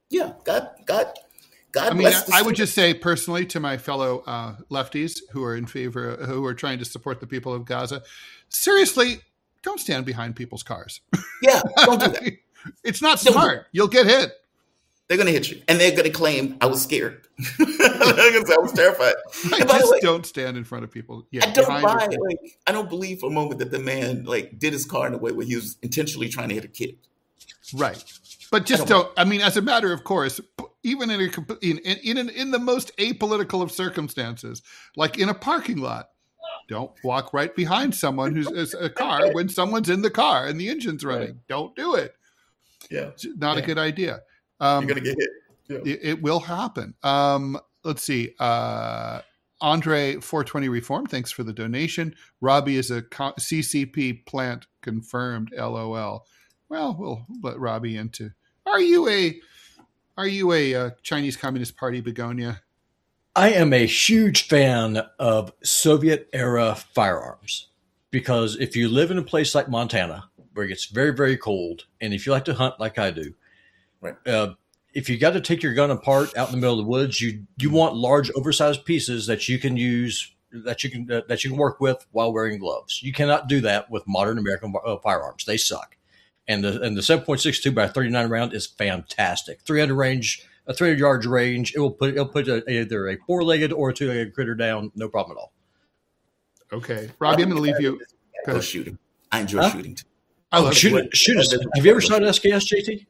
Yeah, God I mean, bless the I would just say personally to my fellow lefties who are in favor, who are trying to support the people of Gaza, seriously, don't stand behind people's cars. Yeah, don't do that. It's not smart. You'll get hit. They're going to hit you, and they're going to claim I was scared. I was terrified. Don't stand in front of people. Yeah, I don't believe for a moment that the man did his car in a way where he was intentionally trying to hit a kid. Right, but just don't. I mean, as a matter of course, even in the most apolitical of circumstances, like in a parking lot, don't walk right behind someone who's a car when someone's in the car and the engine's running. Right. Don't do it. Yeah, it's not a good idea. You're gonna get hit. Yeah. It will happen. Let's see. Andre 420 Reform, thanks for the donation. Robbie is a CCP plant confirmed. LOL. Well, we'll let Robbie into. Are you a Chinese Communist Party begonia? I am a huge fan of Soviet era firearms because if you live in a place like Montana where it gets very, very cold, and if you like to hunt like I do, right. If you got to take your gun apart out in the middle of the woods, you want large, oversized pieces that you can use, that you can work with while wearing gloves. You cannot do that with modern American firearms; they suck. And the 7.62 by 39 round is fantastic. 300 yards range. It'll put either a 4-legged or a 2-legged critter down, no problem at all. Okay, Robbie, I'm going to leave you. Go shooting. I enjoy shooting too. I love shooting. Have you ever shot an SKS, JT?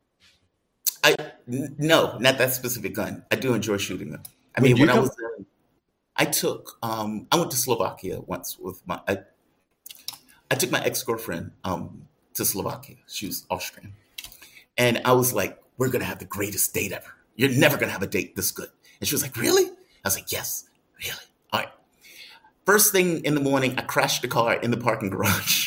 No, not that specific gun. I do enjoy shooting them. I mean, when I was there, I went to Slovakia once with I took my ex-girlfriend to Slovakia. She was Austrian. And I was like, we're going to have the greatest date ever. You're never going to have a date this good. And she was like, really? I was like, yes, really. All right. First thing in the morning, I crashed the car in the parking garage.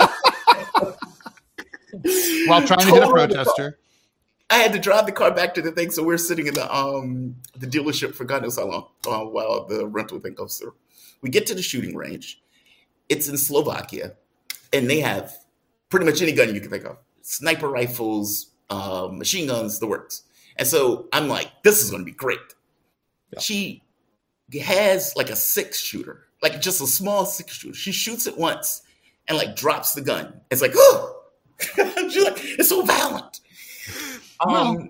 While trying to hit a protester. I had to drive the car back to the thing. So we're sitting in the dealership for God knows how long while the rental thing goes through. We get to the shooting range. It's in Slovakia. And they have pretty much any gun you can think of. Sniper rifles, machine guns, the works. And so I'm like, this is going to be great. Yeah. She has like a 6-shooter, like just a small 6-shooter. She shoots it once and drops the gun. It's like, oh, she's like, it's so violent. And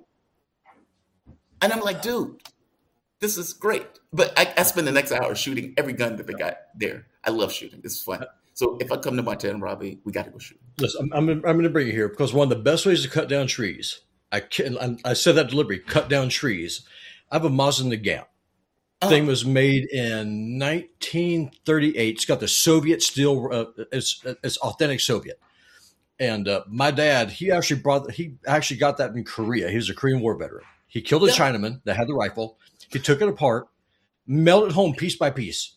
I'm like, dude, this is great. But I spend the next hour shooting every gun that they got there. I love shooting. It's fun. So if I come to Montana, Robbie, we got to go shoot. Listen, I'm going to bring you here because one of the best ways to cut down trees, I said that deliberately, cut down trees. I have a Mazda Nagant. Thing was made in 1938. It's got the Soviet steel. It's authentic Soviet. And my dad, he actually got that in Korea. He was a Korean War veteran. He killed a Chinaman that had the rifle. He took it apart, melted it home piece by piece.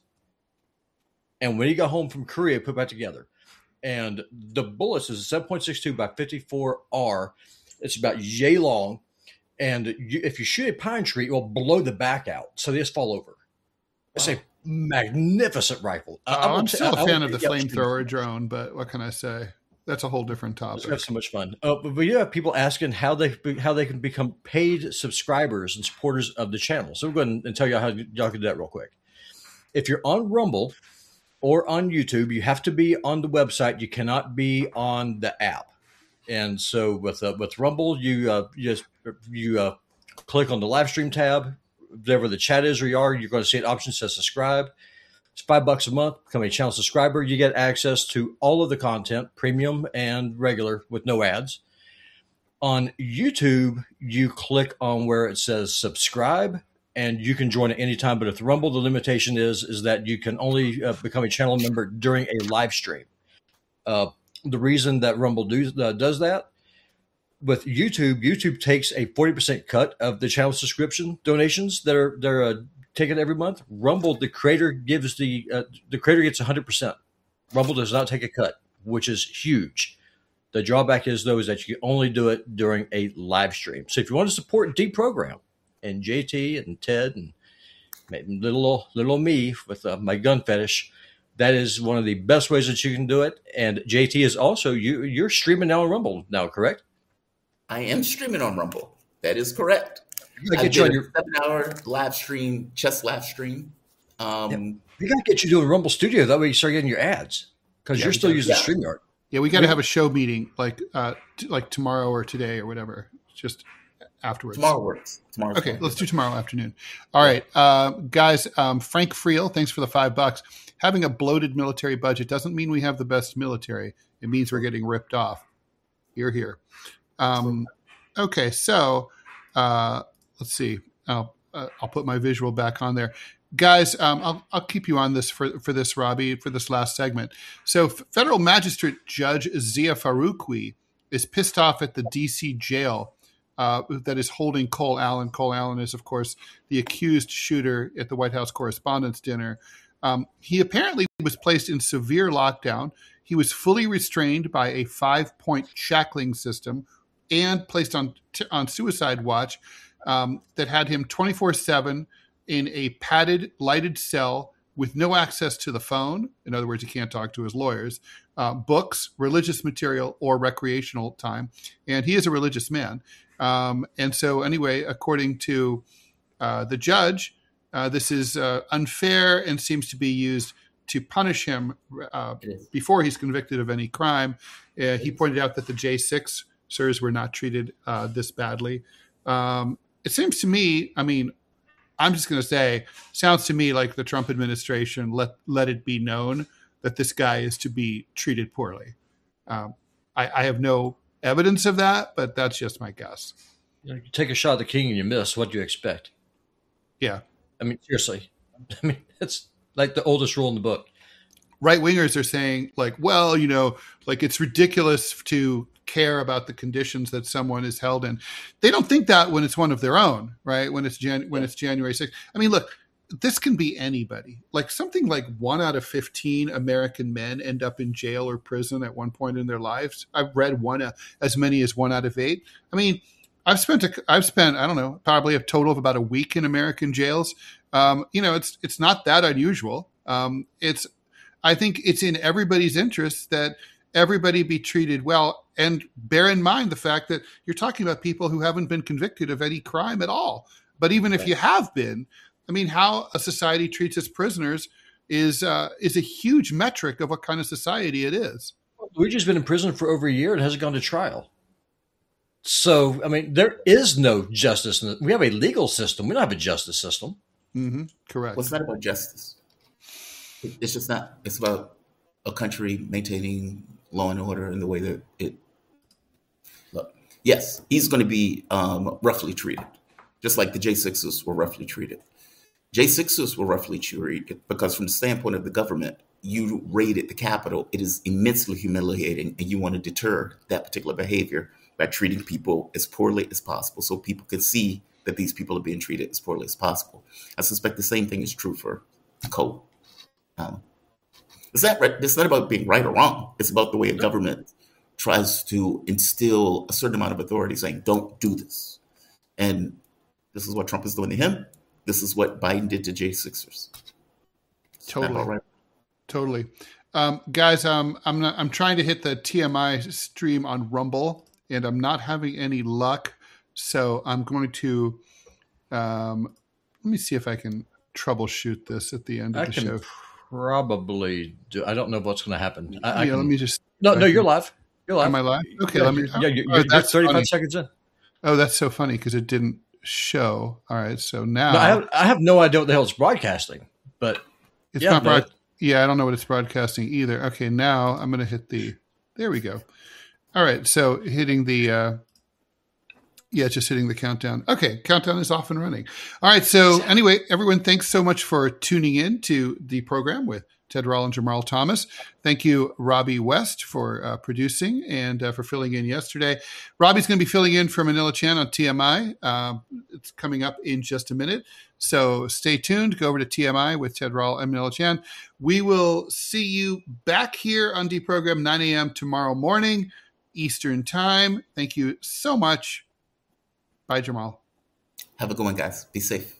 And when he got home from Korea, put it back together. And the bullets is a 7.62 by 54R. It's about yay long. And if you shoot a pine tree, it will blow the back out. So they just fall over. It's a magnificent rifle. I'm still a fan of the flamethrower drone, but what can I say? That's a whole different topic. That's so much fun. But you have people asking how they can become paid subscribers and supporters of the channel. So we'll go ahead and tell you how y'all can do that real quick. If you're on Rumble or on YouTube, you have to be on the website. You cannot be on the app. And so with Rumble, you click on the live stream tab. Whatever the chat is or you are, you're going to see an option that says subscribe. It's $5 a month. Become a channel subscriber. You get access to all of the content, premium and regular, with no ads. On YouTube, you click on where it says subscribe, and you can join at any time. But with Rumble, the limitation is that you can only become a channel member during a live stream. The reason that Rumble does that, with YouTube takes a 40% cut of the channel subscription donations that are taken every month. Rumble, the creator gets 100%. Rumble does not take a cut, which is huge. The drawback is that you can only do it during a live stream. So if you want to support Deprogram and JT and Ted and maybe little me with my gun fetish, that is one of the best ways that you can do it. And JT is also, you're streaming now on Rumble now, correct? I am streaming on Rumble. That is correct. I did a 7-hour live stream, chess live stream. We got to get you doing Rumble Studio. That way you start getting your ads because you're still using StreamYard. Yeah, we got to have a show meeting like tomorrow or today or whatever. Just afterwards. Tomorrow works. Okay, let's do tomorrow afternoon. All right, guys. Frank Friel, thanks for the $5. Having a bloated military budget doesn't mean we have the best military. It means we're getting ripped off. You're here. Okay, so let's see. I'll put my visual back on there. Guys, I'll keep you on this for this, Robbie, for this last segment. So federal magistrate judge Zia Faroukwi is pissed off at the D.C. jail that is holding Cole Allen. Cole Allen is, of course, the accused shooter at the White House Correspondents' Dinner. He apparently was placed in severe lockdown. He was fully restrained by a 5-point shackling system and placed on suicide watch that had him 24/7 in a padded, lighted cell with no access to the phone. In other words, he can't talk to his lawyers, books, religious material, or recreational time. And he is a religious man. And so anyway, according to the judge, this is unfair and seems to be used to punish him before he's convicted of any crime. He pointed out that the J6ers were not treated this badly. It seems to me, I mean, I'm just going to say, sounds to me like the Trump administration let it be known that this guy is to be treated poorly. I have no evidence of that, but that's just my guess. You take a shot at the king and you miss. What do you expect? Yeah. I mean, seriously. I mean, it's like the oldest rule in the book. Right wingers are saying, like, well, you know, like it's ridiculous to care about the conditions that someone is held in. They don't think that when it's one of their own, right? When it's January 6th. I mean, look, this can be anybody. Like something like 1 out of 15 American men end up in jail or prison at one point in their lives. I've read as many as 1 out of 8. I mean, I've spent I don't know, probably a total of about a week in American jails. You know, it's not that unusual. I think it's in everybody's interest that everybody be treated well, and bear in mind the fact that you're talking about people who haven't been convicted of any crime at all. But even if you have been, I mean, how a society treats its prisoners is a huge metric of what kind of society it is. Luigi's been in prison for over a year and hasn't gone to trial. So, I mean, there is no justice. We have a legal system. We don't have a justice system. Mm-hmm. Correct. Well, it's not about justice. It's just not. It's about a country maintaining law and order in the way that it. Look, yes, he's going to be roughly treated, just like the J6s were roughly treated. J6s were roughly treated because from the standpoint of the government, you raided the Capitol. It is immensely humiliating, and you want to deter that particular behavior by treating people as poorly as possible so people can see that these people are being treated as poorly as possible. I suspect the same thing is true for Cole. It's not about being right or wrong. It's about the way a government tries to instill a certain amount of authority saying, don't do this. And this is what Trump is doing to him. This is what Biden did to J6ers. Totally. Right. Totally. Guys, I'm trying to hit the TMI stream on Rumble, and I'm not having any luck. So I'm going to let me see if I can troubleshoot this at the end of the show. Probably do. I don't know what's going to happen. Let me just. No, you're live. You're live. Am I live? Okay, let me. Yeah, you're that's 35 funny. Seconds in. Oh, that's so funny because it didn't show. All right, so now I have no idea what the hell it's broadcasting, but it's not. Yeah, I don't know what it's broadcasting either. Okay, now I'm going to hit the. There we go. All right, so hitting the. Just hitting the countdown. Okay, countdown is off and running. All right, so anyway, everyone, thanks so much for tuning in to the program with Ted Rall and Jamarl Thomas. Thank you, Robbie West, for producing and for filling in yesterday. Robbie's going to be filling in for Manila Chan on TMI. It's coming up in just a minute, so stay tuned. Go over to TMI with Ted Rall and Manila Chan. We will see you back here on Deprogram 9 a.m. tomorrow morning, Eastern Time. Thank you so much. Bye, Jamarl. Have a good one, guys. Be safe.